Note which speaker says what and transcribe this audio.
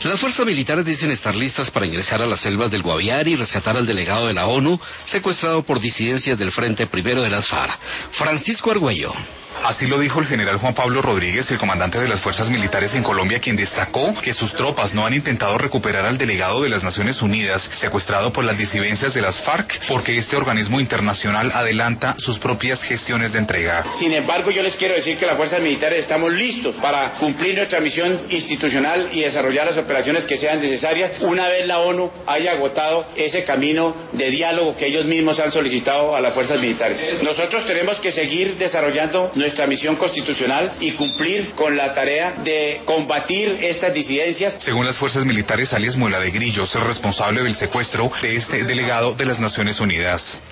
Speaker 1: Las fuerzas militares dicen estar listas para ingresar a las selvas del Guaviare y rescatar al delegado de la ONU, secuestrado por disidencias del Frente Primero de las FARC. Francisco Argüello.
Speaker 2: Así lo dijo el general Juan Pablo Rodríguez, el comandante de las fuerzas militares en Colombia, quien destacó que sus tropas no han intentado recuperar al delegado de las Naciones Unidas, secuestrado por las disidencias de las FARC, porque este organismo internacional adelanta sus propias gestiones de entrega.
Speaker 3: Sin embargo, yo les quiero decir que las fuerzas militares estamos listos para cumplir nuestra misión institucional y desarrollar las operaciones que sean necesarias una vez la ONU haya agotado ese camino de diálogo que ellos mismos han solicitado a las fuerzas militares. Nosotros tenemos que seguir desarrollando nuestra misión constitucional y cumplir con la tarea de combatir estas disidencias.
Speaker 2: Según las fuerzas militares, alias Muela de Grillos es responsable del secuestro de este delegado de las Naciones Unidas.